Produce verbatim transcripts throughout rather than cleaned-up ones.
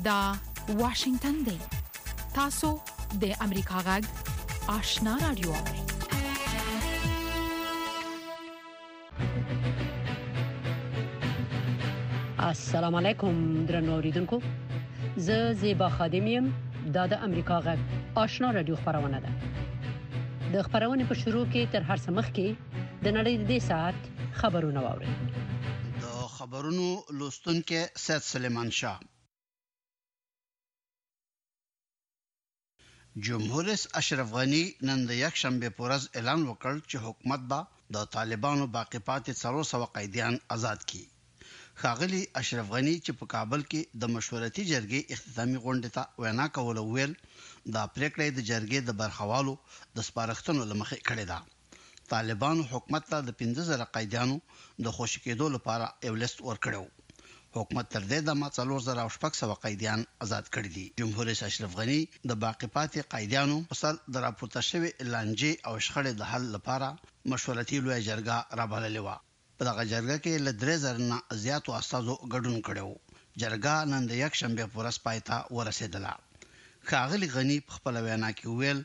دا واشنگتن دی. تاسو د امریکا غږ آشنا رادیو اورئ. السلام علیکم درنو اوریدونکو. زه زیبا خادمیم. دا د امریکا غږ آشنا رادیو خبرونه ده. د خبرونې په شروع کې تر هر څه مخکې د نړۍ د ساعت خبرونه واورئ. د خبرونو لوستونکو سید سلیمان شاه. جمهور رئیس اشرف غنی نن د یک شنبه په ورځ اعلان وکړ چې حکومت به د طالبانو باقی پاتې څلور سوه قیدیان آزاد کړي. ښاغلي اشرف غنی چې په کابل کې د مشورتي جرګې اختتامي غونډه ته وینا کوله ویل دا پریکړه د جرګې د برخوالو د سپارښتنو لمخې کړې ده. طالبانو حکومت ته د پنځه زره قیدیانو د خوشی کېدو لپاره یو لیست ورکړو. حکومت تر دې دمه څلور زره او شپږ سوه قیدیان آزاد کړي دي. جمهور رئیس اشرف غنی د باقی پاتې قیدیانو په سر د راپورته شوی لانجې او شخړې د حل لپاره مشورتي لوی جرګه رابللې و. په دغه جرګه کې له درې زره نه زیاتو استادو ګډون کړو. جرګه نن د یک شنبه په ورځ پای ته ورسېدله. ښاغلي غنی په خپل وینا کې ویل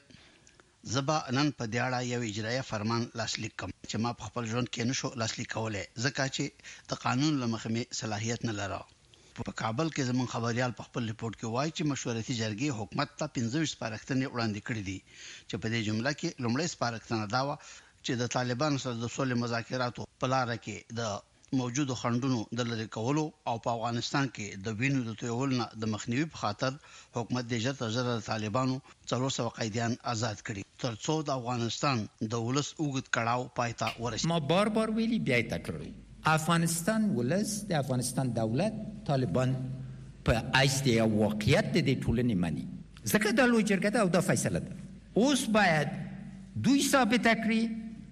زبا نن په دې اړه یو اجرایي فرمان لاسلیک کوم چې ما په خپل ژوند کې نشو لاسلیک کولای ځکه چې د قانون لمخې صلاحیت نه لرم. په کابل کې زمون خبريال په خپل ریپورت کې وایي چې مشورتي جرګې حکومت ته پنځه ویشت سپارښتنې وړاندې کړې دي چې په دې جمله کې لومړی سپارښتنه دا و چې د طالبانو سره د سولې مذاکراتو په لار کې د موجودو خنډونو د لری کولو او په افغانستان کې د وینو د تویول نه د مخنیوي په خاطر حکومت د جته زره طالبانو څلور سوه قیدیان آزاد کړي ترڅو د افغانستان د ولس اوږد کړهو پایته ورسېږي. ما بار بار ویلي بیا تکرار افغانستان ولس د افغانستان دولت طالبان په ایست یا واقعیت د ټولنې معنی ځکه د لوی جرګه او د فیصله ده. اوس باید دوی ثابت کړي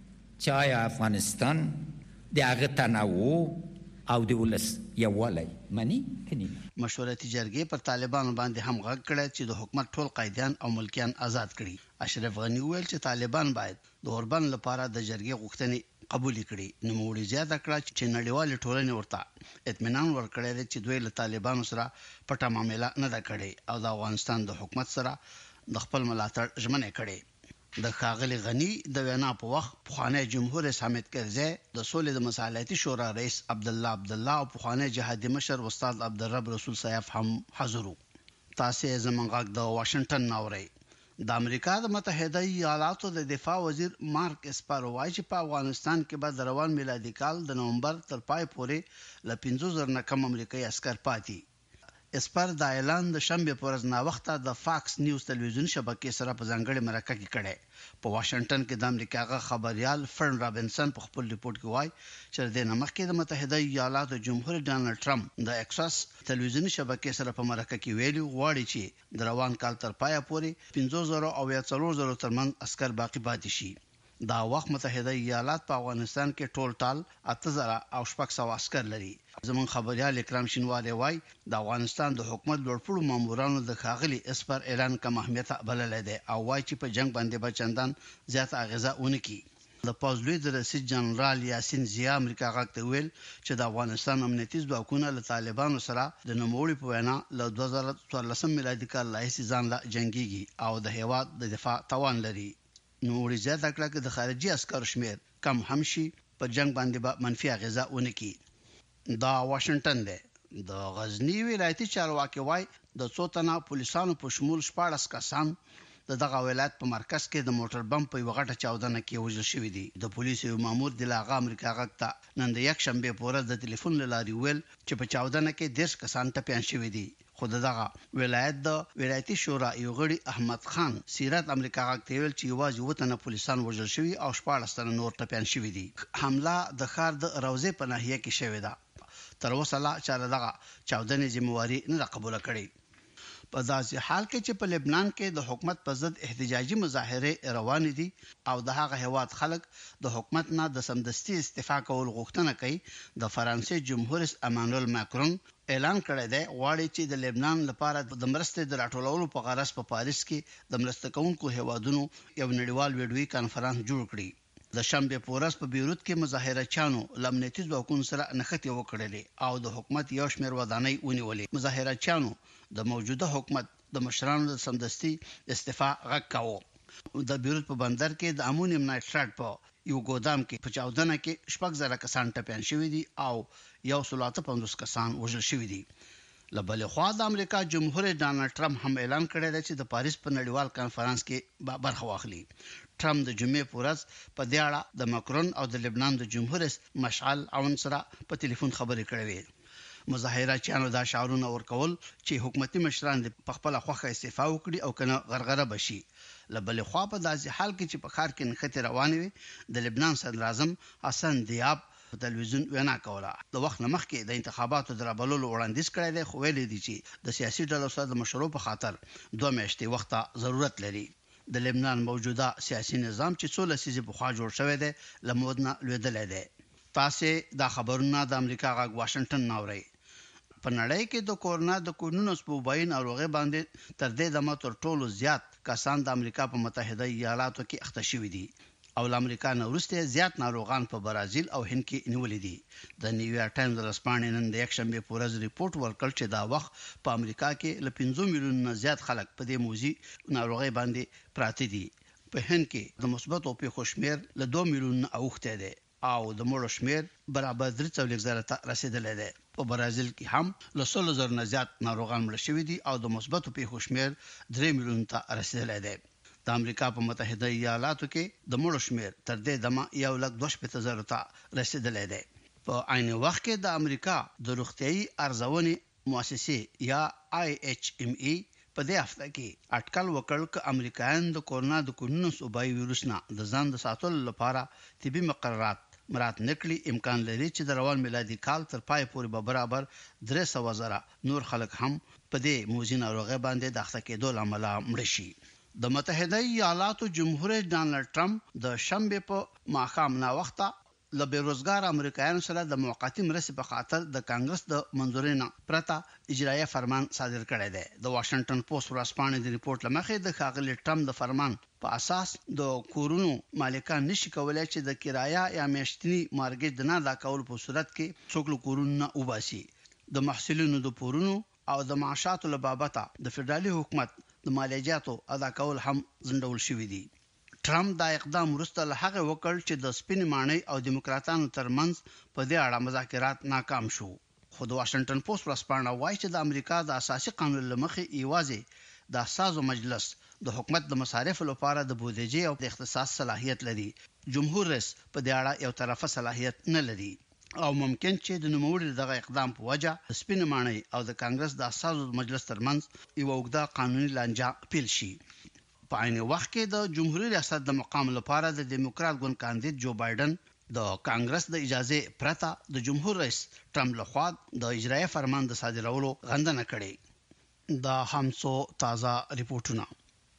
چې آیا افغانستان د هغه تنوع او د ولس یووالی معنی کني. مشورتي جرګې پر طالبانو باندې هم غږ کړی چې د حکومت ټول قیدیان او ملکیان آزاد کړي. اشرف غنی ویل چې طالبان باید د اوربن لپاره د جرګې غوښتنې قبول کړي. نو موږ زیاته کړه چې نړیوال ټولنې ورته اطمینان ورکړی دی چې دوی له طالبانو سره پټه معامله نه ده کړې او د افغانستان د حکومت سره د خپل ملاتړ ژمنه کړې. د ښاغلي غنی د وینا په وخت پخوانی جمهور رئیس حامد کرزی د سولې د مصالحتي شورا رئیس عبد الله عبد الله او پخوانی جهادي مشر استاد عبدالرب رسول صاحب هم حاضر وو. تاسو زمونږ غږ د واشنگټن ناوړئ. د امریکا د متحده ایالاتو د دفاع وزیر مارک اسپارو وايي چې په افغانستان کې به د روان میلادي کال د نومبر تر پای پورې له پنځه زره نه کم امریکایي عسکر پاتې. اسپر د اعلان د شنبه په ورځ نا وخته د فاکس نیوز تلویزیون شبکې سره په ځانګړي مرکه کې کړي. په واشنگټن کې د امریکا غا خبريال فرن رابنسن په خپل ریپورت کې وایي چې د نمک کې د متحده ایالاتو جمهور ډانلډ ټرمپ د اکسس تلویزیوني شبکې سره په مرکه کې ویلي غواړي چې د روان کال تر پایه پورې پنځه زره او یا څلور زره ترمن عسكر باقی پاتې شي. دا وخت متحده ایالات په افغانستان کې ټول ټال اته زره او شپږ سوه عسكر لري. زمون خبريال اکرام شینواری وایي د افغانستان د حکومت لوړپوړو مامورانو د ښاغلي اسپر اعلان کم اهمیت بللی دی او وایي چې په جنگ باندې به چندان زیات اغیزه ونه کړي. د پوز لوی د رئیس جنرال یاسین ضیا امریکا غاک ته ویل چې د افغانستان امنیتي ځواکونه له طالبانو سره د نوموړي په وینا له دوه زره څوارلسم میلادي کال راهیسې ځان لا جنگيږي او د هیواد د دفاع توان لري. نو ریاضت کړه چې د خارجي عسکر شمیر کم هم شي په جنگ باندې به منفي اغیزه ونه کړي. دا واشنگټن دی. د غزنی ولایتي چارواکي وای د څو تنه پولیسانو په شمول شپږ کسان د دغه ولایت په مرکز کې د موټر بم په وغټه چاودنه کې وژل شوی دی. د پولیسو مامور د لاغه امریکا غکته نن د یک شنبه په ورځ د ټلیفون لاري ویل چې په چاودنه کې دیرش کسان ټپيان شوی دي. خو دغه ولایت د ولایتي شورا یو غړي احمد خان سیرت امریکا غکته ویل چې یوازې وطن پولیسان وژل شوی او شپږ تنه نور ټپيان شوی دي. حمله د خار د روزه په ناحیه کې شوی ده. تر اوسه لا چې دغه چاودنې ذمہواری نه قبول کړي. په داسې حال کې چې په لبنان کې د حکومت په ضد احتجاجي مظاهره روان دي او د هغه هواد خلک د حکومت نه د سمدستي استعفا کول غوښتنه کوي. د فرانسې جمهور رئیس امانوئل ماکرون اعلان کړی دی غواړي چې د لبنان لپاره د مرستې د راټولولو په غرض په پاریس کې د مرسته کوونکو هوادونو یو نړیوال ویډیوي کانفرنس جوړ کړي. د شنبه په ورځ په بیروت کې مظاهرچیانو لمنیتي ځواکونو سره نښتې وکړلې او د حکومت یو شمېر ودانۍ ونیولې. مظاهرچیانو د موجوده حکومت د مشرانو د سمدستي استعفا غږ کاوه. د بیروت په بندر کې د امونیم نایټریټ په یو ګودام کې په چاودنه کې شپږ زره کسان ټپيان شوي دي او یو سل اته پنځوس کسان وژل شوي دي. لبل خو د امریکا جمهور رئیس ډانلډ ټرمپ هم اعلان کړی دی چې د پاریس په نړیوال کانفرنس کې برخه واخلي. ټرمپ د جمعې په ورځ په دې اړه د ماکرون او د لبنان د جمهور رئیس مشعل عون سره په ټلیفون خبرې کړې وې. مظاهرچیانو دا شعارونه ورکول چې حکومتي مشران په خپل خوخه استعفا وکړي او کنه غرغره بشي. لبل خو په داسې حال کې چې په خار کې نښتې روانې وي، د لبنان صدر اعظم حسن دیاب په تلویزیون وینا کوله. د وخت مخکې د انتخاباتو درابلولو وړاندیز کړی دی، خو ویلي دی چې د سیاسي ډلو سره د مشورو په خاطر دوه میاشتې وخت ضرورت لري. د لبنان موجوده سیاسي نظام چې څو لسیزې پخوا جوړ شوی دی لمودنه لویدلې دی. تاسو دا خبرونه د امریکا غږ واشنگټن ناوړي. په نړۍ کې د کورونا د کورونو سپوباین ناروغي باندې تر دې دمه تر ټولو زیات کسان د امریکا په متحده ایالاتو کې اخته شوي دي او د امریکا نه وروسته زیات ناروغان په برازیل او هند کې نیولې دي. د نیویارک ټایمز رسپانې نن د یک شنبه په ورځ ریپورت ورکړ چې دا وخت په امریکا کې ل پنځه میلیون نه زیات خلک په دې موزي ناروغي باندې پراته دي. په هند کې د مثبت او پیښو شمیر ل دوه میلیون اوخته دی او د مړو شمیر برابر درې څلوېښت زره ته رسیدلی دی. په برازیل کې هم ل سل زره نه زیات ناروغان مړه شوي دي او د مثبت پیښو شمیر درې میلیون ته رسیدلی دی. د امریکا په متحده ایالاتو کې د مړو شمیر تر دې دمه یو لک دوه شپېته زره ته رسیدلی دی. په عین وخت کې د امریکا د روغتيایي ارزونې مؤسسې یا آی ایچ ام ای په دې هفته کې اټکل وکړ چې امریکایان د کورونا د کورونو صوبایي وایروس نه د ځان د ساتلو لپاره طبي مقررات مراد نکړي. امکان لري چې د روان میلادي کال تر پای پورې به برابر درې سوه زره نور خلک هم په دې موزي ناروغي باندې د اخته کېدو لامل مړ شي. د متحده ایالاتو جمهور رئیس ډانلډ ټرمپ د شنبه په ماښام نا وخته ل بیروزګار امریکایانو سره د موقتی مرستې په خاطر د کانګرس د منځوري نه پرته اجرایي فرمان صادر کړی دی. د واشنگټن پوسټ ورځپاڼې د ریپورت لمخې د ښاغلي ټرمپ د فرمان په اساس د کورونو مالکان نشي کولای چې د کرایه یا میاشتني مارګیج د نه ادا کولو په صورت کې څوک له کورونو وباسي. د محصلینو د پورونو او د معاشاتو له بابته د فدرالي حکومت د مالیاتو ادا کول هم ځنډول شوی دی. ټرمپ دا اقدام وروسته له هغه وکړ چې د سپین مانۍ او دیموکراتانو ترمنځ په دې اړه مذاکرات ناکام شو. خو د واشنگټن پوسټ ورځپاڼه وايي چې د امریکا د اساسي قانون لمخې ایوازي د اساسو مجلس د حکومت د مصارفو لپاره د بودیجې او د اختصاص صلاحیت لري. جمهور رئیس په دې اړه یو طرفه صلاحیت نه لري او ممکن چې د نوموړي دغه اقدام په وجه د سپین مانۍ او د کانګرس د اساسو مجلس ترمنځ یو وګړه قانوني لانجه پیل شي. په عین وخت کې د جمهوریت ریاست د مقام لپاره د دیموکرات ګوند کاندید جو بایدن د کانګرس د اجازه پرته د جمهور رئیس ټرمپ لخوا د اجرایي فرمان د صادرولو غندنه کړې. د همسو تازه ریپورتونه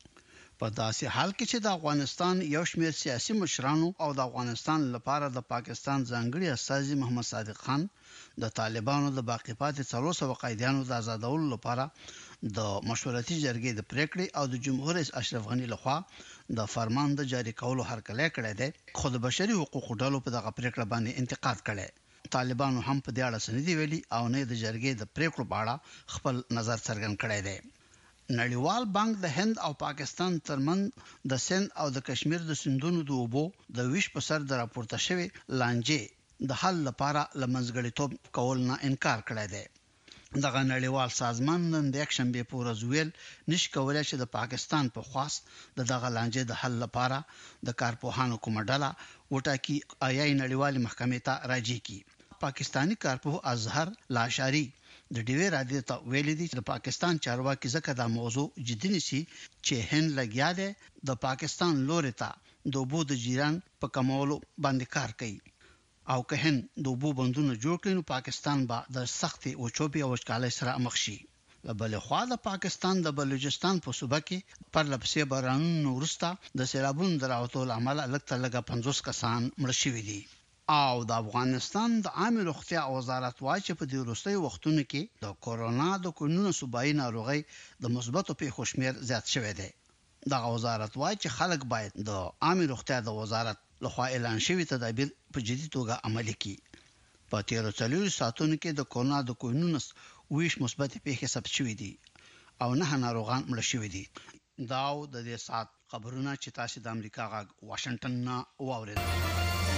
په داسې حال کې چې د افغانستان یو شمېر سیاسي مشرانو او د افغانستان لپاره د پاکستان ځانګړي استازي محمد صادق خان د طالبانو د باقی پاتې څلور سوه قیدیانو د آزادولو لپاره د مشورتي جرګې د پریکړې او د جمهور رئیس اشرف غنی لخوا د فرمان د جاری کولو هرکلی کړی دی، خو د بشري حقوقو ډلو په دغه پریکړه باندې انتقاد کړی. طالبانو هم په دې اړه سندې ویلي او نه د جرګې د پریکړو په اړه خپل نظر څرګند کړی دی. نړیوال بانک د هند او پاکستان ترمنځ د سند او د کشمیر د سندونو د اوبو د ویش په سر د راپورته شوی لانجې د حل لپاره لمنځګړیتوب کول نه انکار کړی دی. دغه نړیوال سازمان نن د یک شنبه په ورځ ویل نشي کولای چې د پاکستان په خواست د دغه لانجې د حل لپاره د کارپوهانو کومه ډله وټاکي آیا نړیوال محکمې ته راځي کی. پاکستانی کارپوه اظهر لاشاری د ډیوی رادیو ته ویلي دي چې د پاکستان چارواکي ځکه دا موضوع جدي نشي چې هند لګیا دی د پاکستان لوري ته د اوبو د جیران په کمولو باندې کار کوي او که هند د اوبو بندونه جوړ کړي نو پاکستان به د سختي او چوبي او وچکالۍ سره مخ شي. بل خو د پاکستان د بلوچستان په صوبه کې پر لپسې بارانونو وروسته د سیلابونو دراوتو لامل لکه لګه پنځوس کسان مړ شوي دي. او د افغانستان د عامه روغتیا وزارت وايي چې په دې وروستیو وختونو کې د کورونا د کورونو صوبایي ناروغي د مثبتو پیښو شمیر زیات شوی دی. د وزارت وايي چې خلک باید د عامه روغتیا د وزارت لخوا اعلان شوی تدابیر په جدي توګه عملي کړي. په تیرو څلورو ساعتونو کې د کورونا د کوینونس ویش مثبت پیښې ثبت شوې دي او نه ناروغان مړ شوي دي. دا د دې سات خبرونه چې تاسو د امریکا غږ واشنگټن نه واورئ.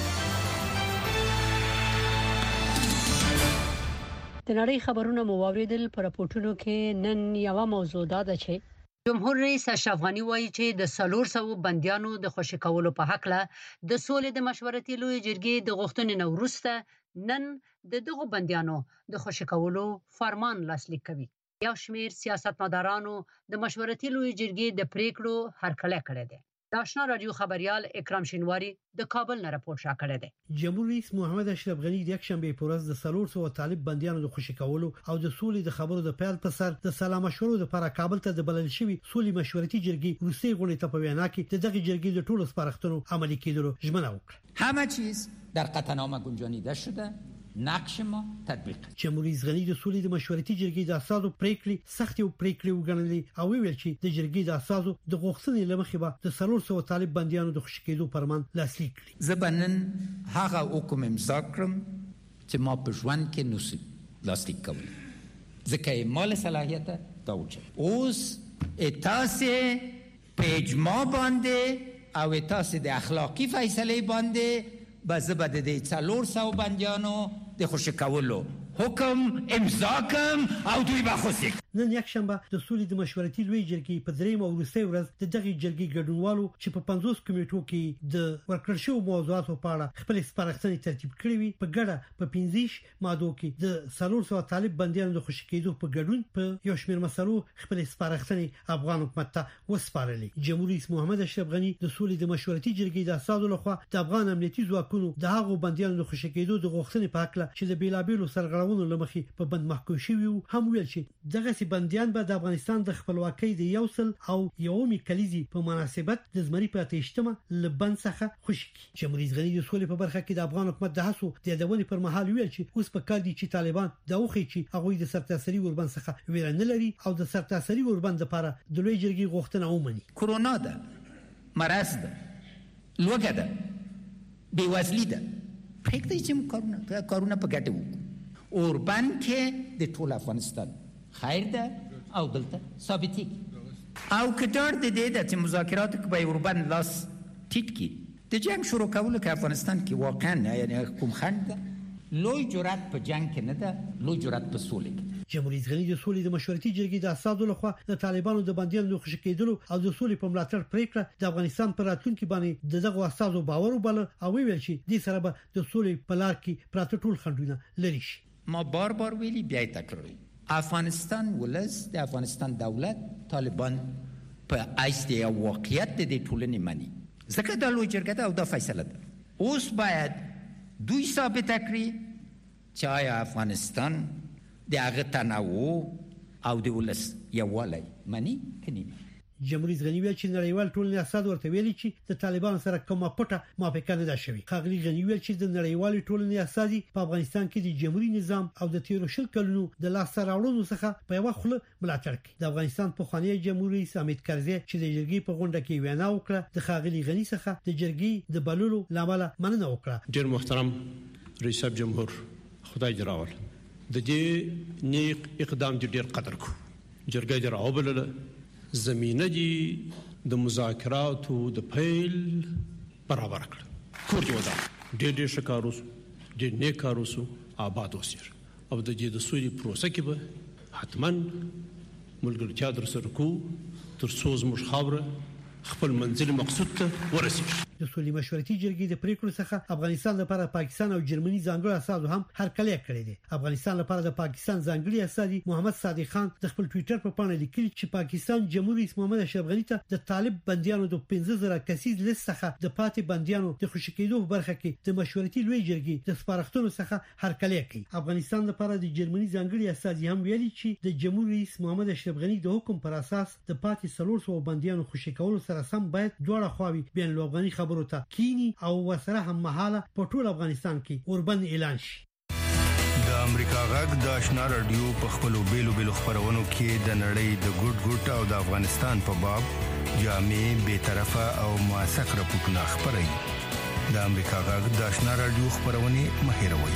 د نړۍ خبرونه مو واوریدل. په راپورټونو کې نن یو موضوع ده چې جمهور رئیس اشرف غنی وایي چې د څلور سوه بنديانو د خوشي کولو په حق له د سولې د مشورتي لوی جرګې د غوښتنې نه وروسته نن د دغو بنديانو د خوشي کولو فرمان لاسلیک کوي. یو شمېر سیاستمدارانو د مشورتي لوی جرګې د پریکړو هرکلی کړی دی. د آشنا رادیو خبريال اکرام شینواری د کابل نه راپور شاکړی دی. جمهور رئیس محمد اشرف غنی د یک شنبه په ورځ د څلور سوه طالب بنديانو د خوشي کولو او د سولې د خبرو د پیل په سر د سلام مشورو لپاره کابل ته د بلل شوی سولې مشورتي جرګې روسي غونډې ته په وینا کې د دغه جرګې د ټولو سپارښتنو عملي کېدلو ژمنه وکړه. همه چیز در قطعنامه گنجانیده شده، نقش ما تطبیق. جمهور رئیس غنی د سولې د مشورتي جرګې د اساسو پریکړې سخت او پریکړې وګڼلې او ویل چې د جرګې د اساسو د غوښتنې لمخې به د څلور سوه طالب بنديانو د خوشي کېدو فرمان لاسلیک کړي. زبنن هغه حکم امضا کړم چې ما په ژوند کې نوسی لاسلیک کوم ځکه مال صلاحیت دا وچه اوس اتاسه په اجماع باندې او اتاسه د اخلاقی فیصله باندې بزبد د څلور سوه بنديانو د خوشي کولو حکم امضا کوم او دوی به خوشي. نن یک شنبه د سولې د مشورتي لوی جرګې په دریم او وروستۍ ورځ د دغه جرګې ګډونوالو چې په پنځوس کمیټو کې د ورکړل شوو موضوعاتو په اړه خپل سپارښتنې ترتیب کړې وي په ګډه په پنځه مادو کې د څلور سوه طالب بنديانو د خوشي کېدو په ګډون په یو شمېر مسلو خپل سپارښتنې افغان حکومت ته وسپارلې. جمهور رئیس محمد اشرف غنی د سولې د مشورتي جرګې د اساسو لخوا د افغان امنیتي ځواکونو د هغو بنديانو د خوشي کېدو د غوښتنې په اړه چې د بیلابېلو سرغړونو لمخې په بند محکوم شوي هم ویل چې دغه سي بنديان به د افغانستان د خپلواکۍ د یو سل او یومي کلیزي په مناسبت د زمري په اتهشتمه لبن څخه خوشي کی. جمهور رئیس غنی د سولې په برخه کې د افغان حکومت د هڅو د یادونې پر مهال ویل چې اوس په کار دي چې طالبان د اوخي چې هغه د سرتاسري اوربند څخه ویل نه لري او د سرتاسري اوربند لپاره د لوی جرګې غوښتنه ومني. کرونا ده، مرض ده، لوګه ده، بیوزلی ده. پکې چې کارونا کارونا په ګټه وو اوربند کې د ټول افغانستان خیر ده او دلته ثابتي او کډار د دې د مذاکرات کې به اوربند لاس ټیټ کی د جنگ شروع کولو کې افغانستان کې واقعا یعنی کوم خند ده لوی جرأت په جنگ کې نه ده، لوی جرأت په سولې کې. جمهور رئیس غنی د سولې د مشورتي جرګې د اساسو لخوا د طالبانو د بنديانو د خوشي کېدلو او د سولې په ملاتړ پریکړه د افغانستان پر راتلونکي باندې دغه اساسو باور وبل او ویل چې د سره به د سولې په لار کې پراته ټول خنډونه لري شي. ما بار بار ویلي بیا تکرار افغانستان ولس د افغانستان دولت طالبان په ایستي واقعیت د ټولنې مانی ځکه د لوی جرګه او د فیصله ده اوس باید دوی ثابت کړي چې آیا افغانستان د هغه تنوع او د ولس یووالی مانی کني. جمهور رئیس غنی ویل چې نړیوال ټولنې اساس ورته ویلي چې د طالبانو سره کومه پټه موافقه نه ده شوې. خاغلی غنی ویل چې د نړیوال ټولنې اساسي په افغانستان کې د جمهوریت نظام او د تیرو شل کلونو د لاس راوړلو څخه په یو خله ملاتړ کوي. د افغانستان په خوانی جمهور رئیس حامد کرزي چې د جرګې په غونډه کې وینا وکړه د خاغلی غنی څخه د جرګې د بللو لامل مننه وکړه. ډیر محترم رئیس جمهور خدای دې راول د دې نیک اقدام دې ډیر قدر کو جرګې دې راوبلله زمینه دي د مذاکراتو د پیل برابر کړ کور دی ودا ډېر ډېر شکاروس ډېر نیک کاروس آباد وسیر او د دې د سولې پروسه کې به حتماً ملګرتیا در سره کو تر څو زموږ خبره خپل منزل مقصود ته ورسیږي. د سولې مشورتي جرګې د پریکړو څخه افغانستان لپاره پاکستان او جرمني ځانګړي اساسو هم هرکلی کړی دی. افغانستان لپاره د پاکستان ځانګړي اساسي محمد صادق خان د خپل ټوئیټر په پاڼه لیکلي چې پاکستان جمهور رئیس محمد اشرف غنی ته د طالب بنديانو د پنځه زره کسیز لیست څخه د پاتې بنديانو د خوشي کېدو په برخه کې د مشورتي لوی جرګې د سپارښتنو څخه هرکلی کوي. افغانستان لپاره د جرمني ځانګړي اساسي هم ویلي چې د جمهور رئیس محمد اشرف غنی د حکم پر اساس د پاتې څلور سوه بنديانو خوشي کولو سره سم باید دواړه خواوې بین الافغاني خبرو ته کینی او وسره هم مهاله په ټول افغانستان کې اوربند اعلان شي. د امریکا غږ د آشنا رادیو په خپلو بیلو بیلو خبرونو کې د نړۍ د ګډ ګډ او د افغانستان په باب جامع، بے طرفه او موثق راپورټونه خبري. د امریکا غږ د آشنا رادیو خبرونه مهیروي.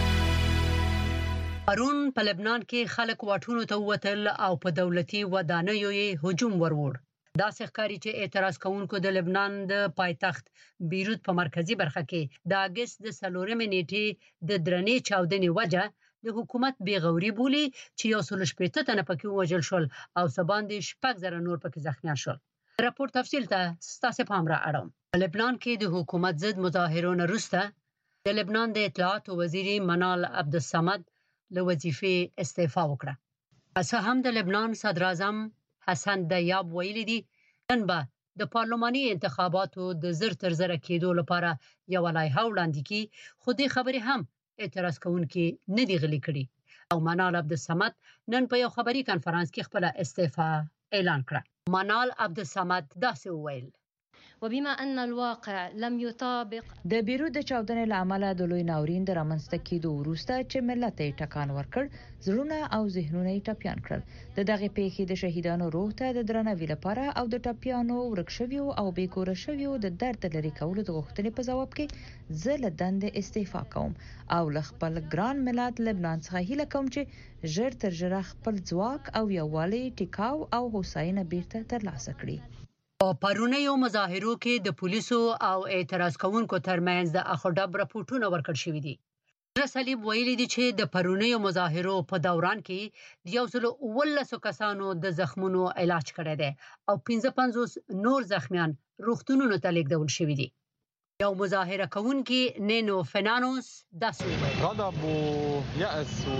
پرون په لبنان کې خلک واټونو ته ووتل او په دولتي ودانیو یې هجوم ورور. دا ښکاري چې اعتراض کوونکو د لبنان د پایتخت بیروت په مرکزی برخه کې د اگست د څلورمې نیټې د درنې چاودنې وجه د حکومت بیغوري بولی چې یو سل شپږ تنه پکې وژل شول او سباندې شپږ زره نور پکې زخمیان شول. راپور تفصیل ته ستاسو پام را اړوم. په لبنان کې د حکومت ضد مظاهرونو وروسته د لبنان د اطلاعات وزیر منال عبدالصمد له وظیفې استعفا وکړه. اسه هم د لبنان صدر اعظم حسن دیاب ویلي دي نن به د پارلماني انتخاباتو د زر تر زره کېدو لپاره یو لایحه وړاندې کی، خو دې خبرې هم اعتراض کوونکي نه دی غلي کړي او منال عبدالصمد نن په یو خبري کانفرنس کې خپل استعفا اعلان کړه. منال عبدالصمد داسې وویل: وبما ان الواقع لم يطابق د بیروت د چاودنې لامل د لوی ناورین د رامنځته کېدو وروسته چې ملت یې ټکان ورکړ، زړونه او ذهنونه یې ټپيان کړل. د دغه پیښې د شهیدانو روح ته د درناوي لپاره او د ټپيانو ورکشویو او بیکوره شویو د درد لري کولو د غوښتنې په جواب کې زه له دندې استعفا کوم او له خپل ګران ملت لبنان څخه هیله کوم چې ژر تر ژره خپل ځواک او یووالي ټیکاو او هوساینه بیرته ترلاسه کړي. په پرونیو مظاهرو کې د پولیسو او اعتراض کوونکو ترمنځ د اخوډب راپورټونه ورکړ شوې دي. رسالب ویلي دي چې د پرونیو مظاهرو په دوران کې یو سل ولس کسانو د زخمونو علاج کړی دی او پنځه پنځوس نور زخمیان روغتونونو ته لیږدول شوي دي. یو مظاهره کوونکی نینو فنانوس داسې وویل: غضب و یأس و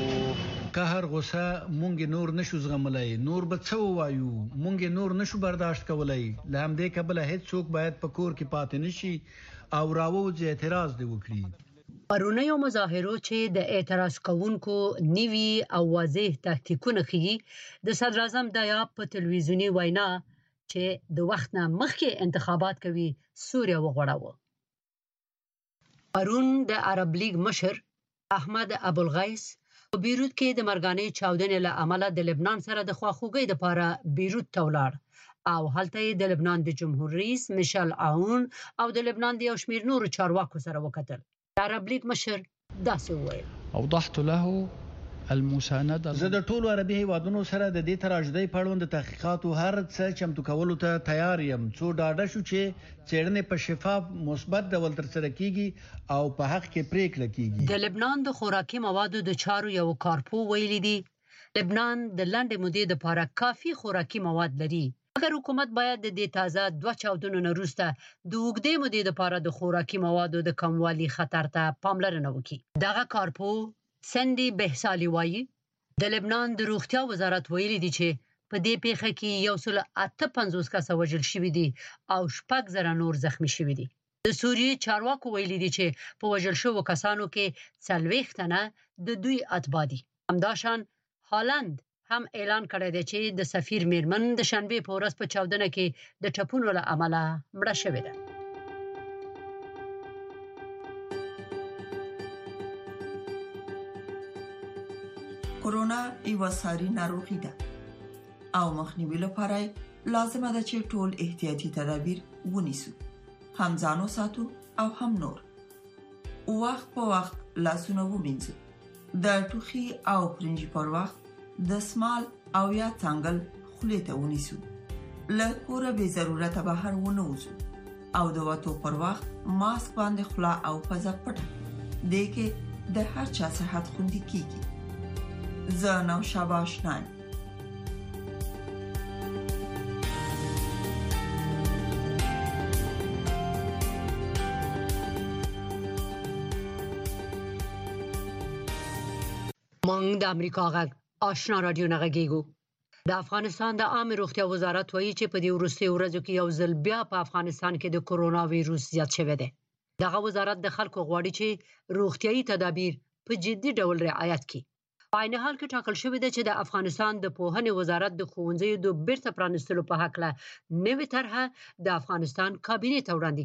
قهر غوسه مونږ نور نشو زغملای، نور به څه وایو، مونږ نور نشو برداشت کولای. له همدې کبله هیڅ څوک باید په کور کې پاتې نشي او راووځي اعتراض دی وکړي. پرونیو مظاهرو چې د اعتراض کوونکو نیوي او واضح تاکتیکونه ښيي، د صدر اعظم دیاب په تلویزیوني وینا چې د وخت نه مخکې انتخابات کوي سوریه وغوړاوه. پرون د عرب لیگ مشر احمد ابوالغیث په بیروت کې د مرګانې چاودنې له امله د لبنان سره د خواخوږۍ لپاره بیروت ته ولاړ او هلته د لبنان د جمهور رئیس میشل عون او د لبنان د یو شمېر نورو چارواکو سره وکتل. د عرب لیگ مشر داسې وویل: اوضحت له المسانده. زه د ټولو عربي هیوادونو سره د دې تراژدۍ په اړوند د تحقیقاتو هر څه چمتو کولو ته تیار یم، څو ډاډه شو چې څېړنې په شفاف مثبت ډول ترسره کیږي او په حق کې پریکړه کیږي. د لبنان د خوراکي موادو د چارو یو کارپو ویلي دي لبنان د لنډې مودې لپاره کافي خوراکي مواد لري، مګر حکومت باید د دې تازه دوه چاودنو نه وروسته د اوږدې مودې لپاره د خوراکي موادو د کموالي خطر ته پاملرنه وکړي. دغه کارپو سندي بهسالي وایي د لبنان د روغتیا وزارت ویلي دي چې په دې پیښه کې یو سل اته پنځوس کسه وژل شوي دي او شپږ زره نور زخمی شوي دي. د سوریې چارواکو ویلي دي چې په وژل شوو کسانو کې څلوېښت تنه د دوی اتباع دي. همداشان هالند هم اعلان کړی دی چې د سفیر میرمن د شنبې په ورځ په چاودنه کې د ټپونو له امله مړه شوې ده. کورونا یو ساري ناروغي ده او مخنیوي لپاره لازمه ده چې ټول احتیاطي تدابیر ونیسو، هم ځانو ساتو او هم نور. وخت په وخت لاسونه ومینځو، د ټوخي او پرنجي پر وخت د سمال او یا څنګل خولې ته ونیسو، له کوره به ضرورت بهر ونه وځو او د وټو پر وخت ماسک باندې خلا او پزه پټه دې کې د هر چا صحت خوندي کیږي. زه نو شاباش نایم. مونږ د امریکا غږ آشنا رادیو نه غږیږو. د افغانستان د عامه روغتیا وزارت وایي چې په دې وروستیو ورځو کې یو ځل بیا په افغانستان کې د کورونا وایروس زیات شوی دی. دغه وزارت د خلکو غواړي چې روغتیايي تدابیر په جدي ډول رعایت کړي. په عین حال کې ټاکل شوی دی چې د افغانستان د پوهنې وزارت د ښوونځیو د بیرته پرانیستلو په هکله نوې طرحه د افغانستان کابینې ته وړاندې کړي.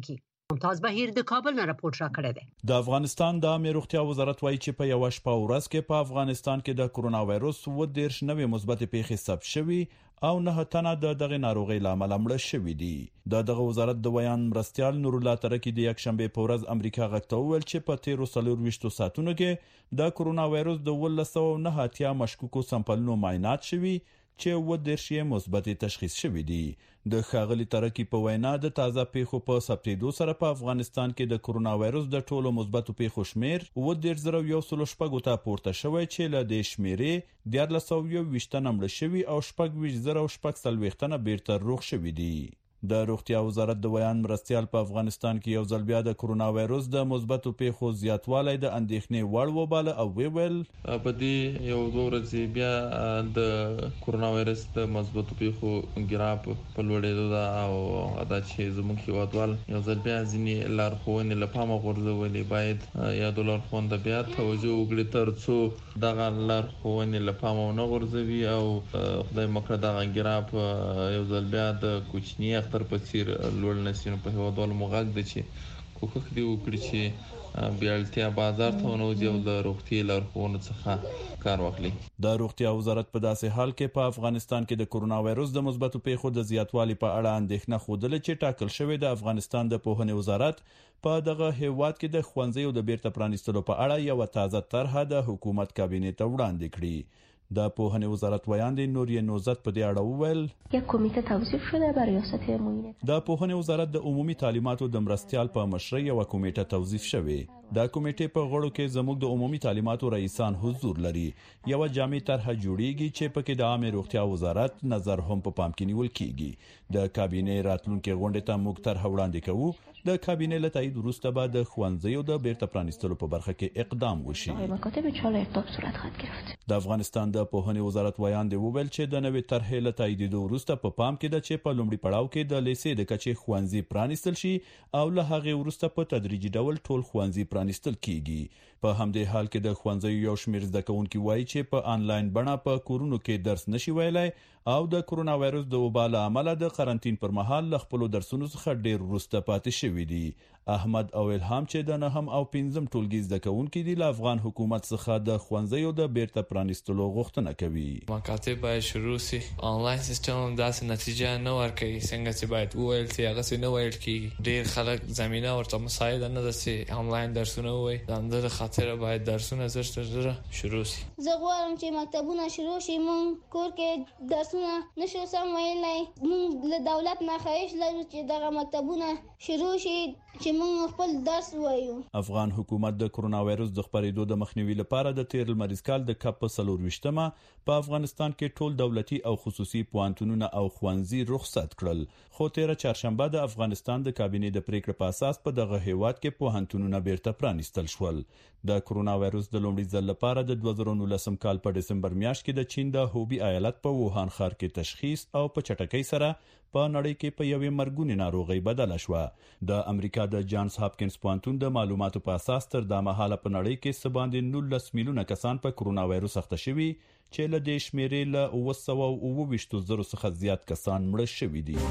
ممتاز بهیر د کابل نه راپور راکړی دی. د افغانستان د عامه روغتیا وزارت وایي چې په یو شپه ورځ کې په افغانستان کې د کرونا وایروس و دیرش نوې مثبت پیښې ثبت شوي او نه تنه د دغه ناروغي لامل مړه شوي دي. د دغه وزارت د بیان مرستيال نور الله ترکی د یک شنبه په ورځ امریکا غږ ویل چې په تیرو څلور ویشتو ساعتونو کې د کرونا وایروس د ولس او نه اتیا مشکوکو سمپلونو معاینات شوي چې و دیرش مثبت تشخیص شوي دي. د ښاغلي ترکی په وینا د تازه پیښو په ثبتېدو سره په افغانستان کې د کرونا وایروس د ټولو مثبتو پیښو شمیر و دیرش زره یو سل شپږ ته پورته شوی چې له دې شمیرې دیارلس سوه یو ویشت تنه مړه شوي او شپږ ویشت زره شپږ څلوېښت تنه بیرته روغ شوي دي. د روغتیا وزارت د بیان مرستيال په افغانستان کې یو ځل بیا د کرونا وایروس د مثبتو پیښو زیاتوالی د اندېښنې وړ وباله او ویل په دې یو دوه ورځې بیا د کرونا وایرس د مثبتو پیښو ګراف په لوړېدو ده او دا چې زموږ هیوادوال یو ځل بیا ځینې لارښوونې له پامه غورځولې باید یادو لارښوونو بیا توجه وکړي تر څو دغه لارښوونې له پامه ونه غورځوي او خدای مکړه دغه ګراف یو ځل بیا د کوچني تر پڅیر لوړ نسینو په هوادول مغاک د چې کوکخ دی وکړي چې بیالتیا بازار ته ونوځي او د روغتي لارښوونو څخه کار واخلي. د روغتیا وزارت په داسې حال کې په افغانستان کې د کرونا وایروس د مثبتو پیښو د زیاتوالي په اړه اندېښنه خوده چې ټاکل شوی د افغانستان د پوهنې وزارت په دغه هیواد کې د ښوونځیو د بیرته پرانیستلو په اړه یو تازه طرحه د حکومت کابینې ته وړاندې کړي. د پوهنې وزارت ویاند نوریه نوزت په دې اړه وویل یک کمیته توصیف شده بر ریاست معینه. د پوهنې وزارت د عمومي تعلیماتو د مرستيال په مشرۍ یو کمیټه توصیف شوه. د کمیټې په غړو کې زموږ د عمومي تعلیماتو رئیسان حضور لري. یو جامع طرحه جوړیږي چې پکې د عامه روغتیا وزارت نظر هم په پام کې نیول کیږي. د کابینې راتلونکو غونډې ته موږ طرحه وړاندې کوو. د کابینې له تایید وروسته به د ښوونځیو د بیرته پرانیستلو په برخه کې اقدام وشي. مکاتب چاله اقدام صورت خواهد گرفت. د افغانستان د پوهنې وزارت ویاند وویل چې د نوې طرحې له تاییدو وروسته په پام کې ده چې په لومړي پړاو کې د لیسې د کچې ښوونځي پرانیستل شي او له هغې وروسته په تدریجي ډول ټول ښوونځي پرانیستل کیږي. په همدې حال کې د ښوونځیو یو شمېر زده کوونکي وایي چې په آنلاین بڼه په کورونو کې درس نشي ویلای او د کرونا وایروس د وبا له امله د قرنټین پر مهال له خپل درسونو څخه ډیر وروسته پاتې شوي دي. احمد او الهام چې د نهم او پنځم ټولګي زده کوونکي دي له افغان حکومت څخه د ښوونځیو د بیرته پرانیستلو غوښتنه کوي. مکاتب باید شروع شي. آنلاین سیستم داسې نتیجه نه ورکوي څنګه چې باید وویل شي هغه څه نه ویل کیږي. ډیر خلک زمينه ورته مساعده نه ده چې آنلاین درسونه وایي. د همدغه خاطر باید درسونه زر تر زر شروع شي. زه غواړم چې مکتبونه شروع شي. مونږ کور کې درسونه نشو سم ویلای. مونږ له دولت نه خواهش لرو چې دغه مکتبونه شروع شي چې موږ خپل درس وایو. افغان حکومت د کرونا وایروس د خپرېدو د مخنیوي لپاره د تیر لمریز کال د کپ په څلور ویشتمه په افغانستان کې ټول دولتي او خصوصي پوهنتونونه او ښوونځي رخصت کړل. خو تیر چهارشنبه د افغانستان د کابینې د پریکړې په اساس په دغه هیواد کې پوهنتونونه بیرته پرانیستل شول. د کرونا وایروس د لومړي ځل لپاره د دوه زره نولسم کال په دسمبر میاشت کې د چین د هوبي ایالت په ووهان ښار کې تشخیص او په چټکۍ سره په نړۍ کې په یوې مرګونې ناروغي بدله شوه. د امریکا د جانز هاپکینز پوهنتون د معلوماتو په اساس تر دا مهاله په نړۍ کې څه باندې نولس میلیونه کسان په کرونا وایروس اخته شوي چې له دې شمیرې له اوه سوه اوه ویشت زره څخه زیات کسان مړه شوي دي.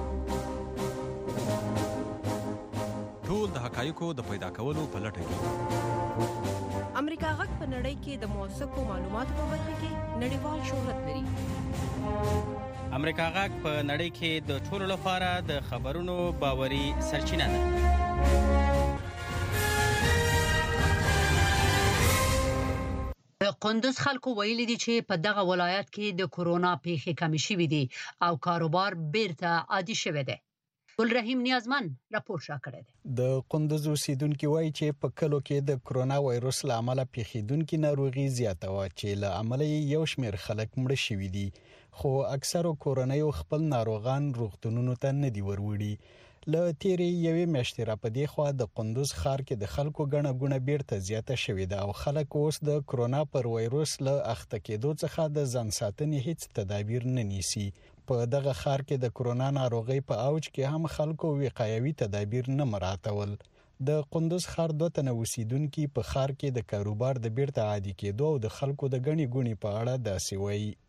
ټول د حقایقو د پیدا کولو په لټه کې امریکا غږ په نړۍ کې د موثقو معلوماتو په برخه کې نړیوال شهرت لري. امریکا غږ په نړۍ کې د ټولو لپاره د خبرونو باوري سرچینه ده. د قندوز خلکو ویلي دي چې په دغه ولایت کې د کرونا پیښې کم شوې دي او کاروبار بیرته عادي شوی دی. ګل رحیم نیازمن راپور شاکړی دی. د قندوز اوسیدونکو وایي چې په کلو کې د کرونا وایروس له امله پیښیدونکو ناروغي زیاته و چې له امله یو شمېر خلک مړه شوي دي. خو اکثرو کورنیو خپل ناروغان روغتونونو ته نه دی وروړي. له تیرې یوې میاشتې را په دې خوا د قندوز ښار کې د خلکو ګڼه ګوڼه بیرته زیاته شوې ده او خلک اوس د کرونا پر وایروس له اخته کېدو څخه د ځان ساتنې هیڅ تدابیر نه نیسي. په دغه ښار کې د کرونا ناروغي په اوج کې هم خلکو وقایوي تدابیر نه مراعاتول. د قندوز ښار دوه تنه اوسیدونکي په ښار کې د کاروبار د بیرته عادي کېدو او د خلکو د ګڼې ګوڼې په اړه داسې وایي.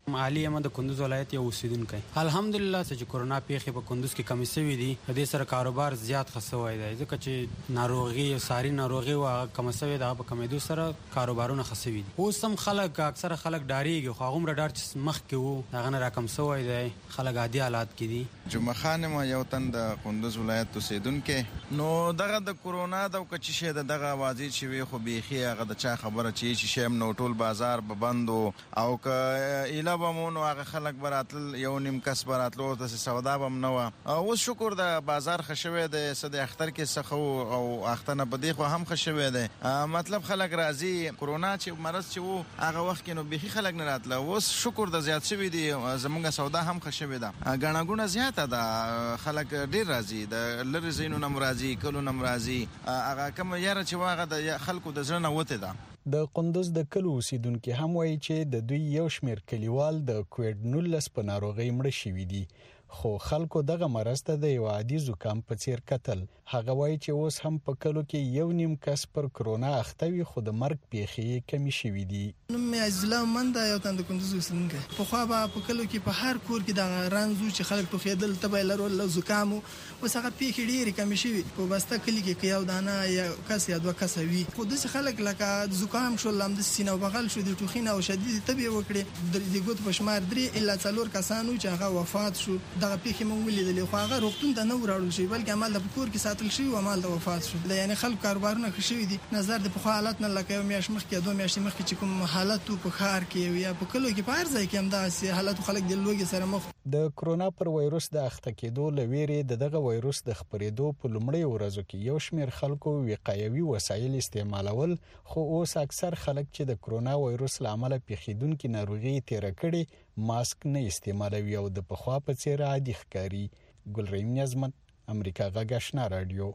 علي احمد د کندوز ولایت یو اوسیدونکی. الحمدلله چې کورونا پیښې په کندوز کې کمی شوې دي، د دې سره کاروبار زیات خسوي دی ځکه چې ناروغي او ساري ناروغي او کم شوې ده په کمیدو سره کاروبارونه خسوي دي. اوس هم خلک اکثره خلک ډاریږي، خو هغه ډار چې مخ کې وو هغه نه راکم شوی دی، خلک عادي حالات کې دي. جمعه خان ما یو تن د کندوز ولایت اوسیدونکی. نو دغه د کورونا د کچ شه دغه اوازې چې وي خو بيخي هغه د چا خبره چې چې شیم نو ټول بازار به بندو او ک اله بمونو هغه خلک براتل یو نیم کس براتلو د سودا بم نو او شکر د بازار خښوي د صد اختر کې سخو او اختنه په دی خو هم خښوي دی. مطلب خلک راضي کورونا چې مرض چې وو هغه وخت کې نو بيخي خلک نه راتله. اوس شکر د زیات شوی دی، زمونږ سودا هم خښوي ده، غاڼه ګونه زیاته ده، خلک ډیر راضي د لری زینو نم راضي کلو نم راضي هغه کوم یاره چې واغه د خلکو د ځنه وته ده. د قندوز د کلو اوسیدونکو هم وایي چې د دوی یو شمېر کلیوال د کووډ نولس په ناروغۍ مړ شوي دي، خو خلکو دغه مرض ته د یو عادي زکام په څیر کتل. هغه وایي چې اوس هم په کلو کې یو نیم کس پر کرونا اخته وي، خو د مرګ پیښې کمی شوي دي. نوم مې عزیزالله منده یو تن د کندوز اوسیدونکی. پخوا به په کلو کې په هر کور کې د رنځ چې خلک ټوخېدل، تبه یې لرل او زکام، اوس هغه پیښې ډېرې کمې شوي. په بسته کلي کې که یو دانه یا کس یا دوه کسه وي، خو داسې خلک لکه زکام شول، همداسې سینه بغل شو، د ټوخي نه او شدیدې تبې وکړې، د ګوتو په شمار درې الا څلور کسان وو چې هغه وفات شو. دغه پیښې موږ ولیدلې، خو هغه روغتون ته نه وراړل شوي بلکې عمل د کور کې ساتل شوي او عمل د وفات شو. یعنې خلکو کاروبارونه ښه شوي دي نظر د پخوا حالت نه، لکه یو میاشت مخکې دوه میاشتې مخکې چې کوم حالت و په ښار کې یا په کلو کې په هر ځای کې همداسې حالت و، خلک د لوږې سره مخ. د کرونا پر وایروس د اخته کېدو له ویرې د دغه وایروس د خپرېدو په لومړۍ ورځو کې یو شمېر خلکو وقایوي وسایل استعمالول، خو اوس اکثر خلک چې د کرونا وایروس له امله پیښیدونکي ناروغي تیر کړي ماسک نه استعمالوي او د پخوا په څیر عادي ښکاري. ګلریم نیازمن، امریکا غږ آشنا رادیو.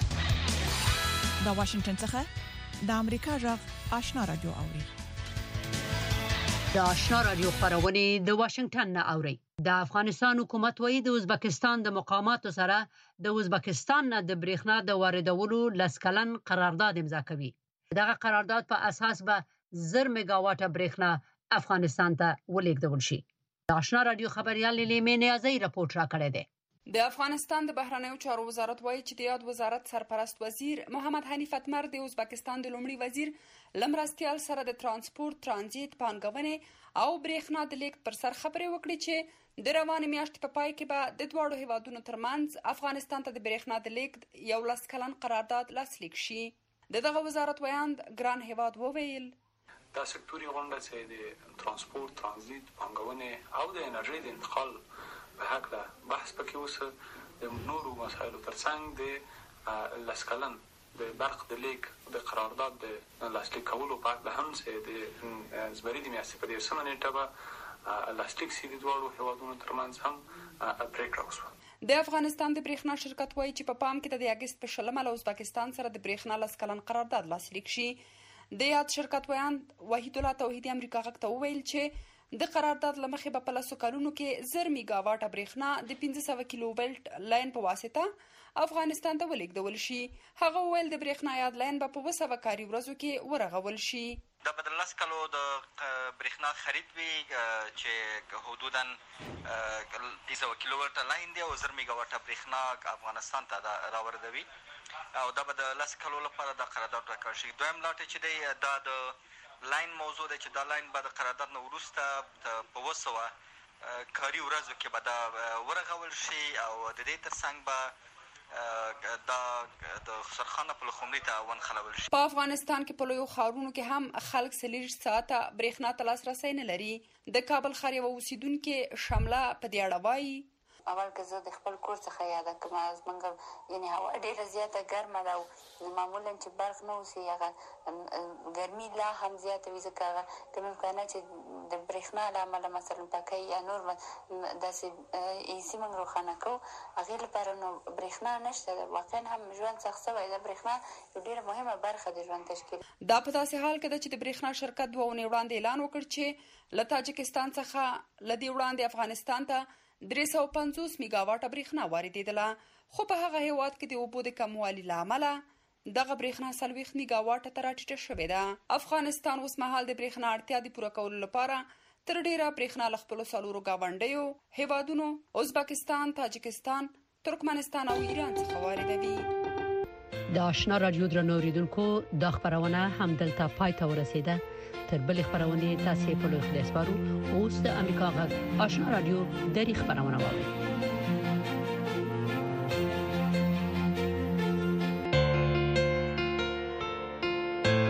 د واشنگټن څخه د امریکا غږ آشنا رادیو اوري. د آشنا رادیو خبرونه د واشنگټن نه اوري. د افغانستان حکومت وایي د ازبکستان د مقاماتو سره د ازبکستان نه د برېښنا د واردولو لسکلن قرارداد امضا کوي. دغه قرارداد په اساس به زر میگاواټه برېښنا افغانستان ته ولېږدول شي. د آشنا رادیو خبريال لیمه نیازي راپورټ راکړی دی. د افغانستان د بهرنیو چارو وزارت وایي چې د یاد وزارت سرپرست وزیر محمد حنیف اتمر د ازبکستان د لومړي وزیر لمرستیال سره د ترانسپورت، ترانزیت، پانګونې او برېښنا د لیږد پر سر خبرې وکړې چې د روانې میاشتې په پای کې به د دواړو هیوادونو ترمنځ افغانستان ته د برېښنا د لیږد یو لس کلن قرارداد لاسلیک شي. د دغه وزارت ویاند ګران هیواد وویل دا سکتوري غونډه چې د ترانسپورت، ترانزیت، پانګونې او د انرژۍ د انتقال په حق له بحث پکې وسه د نورو مسایلو ترڅنګ د لسکلن د برق د لیک د قرارداد د لاسلیک کولو په اړه هم چې د زمري د میاشتې په دیرشمه نیټه به لاسلیک شي د دواړو هیوادونو ترمنځ هم پریکړه وشوه. د افغانستان د برېښنا شرکت وایي چې په پام کې د اګست په شلمه له ازبکستان سره د برېښنا لسکلن قرارداد لاسلیک شي. د یاد شرکت ویاند وحید الله توحیدی امریکا غږ ته وویل چې د قرارداد لمخې به په لسو کلونو کې زر میگا واټه برېښنا د پنځه سوه کیلو ولټ لاین په واسطه افغانستان ته ولېږدول شي. هغه وویل د برېښنا یاد لاین به په اوه سوه کاري ورځو کې ورغول شي. دا به د لس کلو د برېښنا خرید وي چې حدودا پنځه سوه کیلو ولټه لاین دی او زر میگا واټه برېښنا افغانستان ته راوردوي او دا به د لس کلو لپاره د قرارداد ورکړل شي. دویم لاټ چې دی دا د لاین موضوع دی چې دا لاین به د قرارداد نه وروسته په اوه سوه کاري ورځو کې به دا ورغول شي او د دې ترڅنګ به دا د خسرخانه په لخمري ته ونښلول شي. په افغانستان کې په لویو ښارونو کې هم خلک څلېرویشت ساعته برېښنا ته لاسرسی نه لري. د کابل ښار یوه اوسیدونکې شمله په دې اړه وایي اول که زه د خپل کور څخه یاده کوم زمونږ یعنې هوا ډېره زیاته ګرمه ده او معمولا چې برق نه اوسي هغه ګرمي لا هم زیاته وي ځکه هغه که ممکنه چې د برېښنا له امله مثلا پکۍ یا نور داسې ایسي موږ روښانه کوو هغې لپاره نو برېښنا نشته. واقعا هم ژوند سخت شوی ده. برېښنا یو ډېره مهمه برخه د ژوند تشکیل. دا په داسې حال کې ده چې د برېښنا شرکت دوه اونۍ وړاندې اعلان وکړ چې له تاجکستان څخه له دې وړاندې افغانستان ته درې سوه پنځوس میگا واټه برېښنا واردېدله، خو په هغه هیواد کې د اوبو د کموالي له امله دغه برېښنا څلوېښت میگا واټه ته راټیټه شوې ده. افغانستان اوس مهال د برېښنا اړتیا د پوره کولو لپاره تر ډیره برېښنا له خپلو څلورو ګاونډیو هیوادونو ازبکستان، تاجکستان، ترکمنستان او ایران څخه واردوي. د آشنا رادیو درنو اوریدونکو دا خبرونه هم دلته پای ته ورسیده. تر بلې خبرونه تاسو په لوی خدای سپارو. اوس د امریکا غږ آشنا رادیو د خبرونه واورئ.